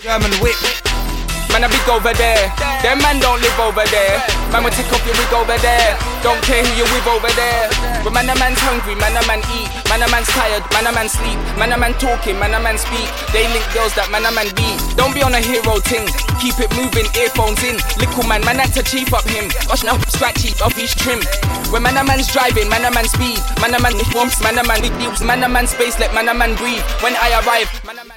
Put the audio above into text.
German whip. Man, I big over there. Them man don't live over there. Man, will take off your wig over there. Don't care who you with over there. But man, a man's hungry, man, a man eat. Man, a man's tired, man, a man sleep. Man, a man talking, man, a man speak. They link girls that man, a man beat. Don't be on a hero ting. Keep it moving, earphones in. Little man, man, had to chief up him. Gosh, now scratchy off his trim. When man, a man's driving, man, a man speed. Man, a man wants, man, a man big deals. Man, a man space, let man, a man breathe. When I arrive, man, a man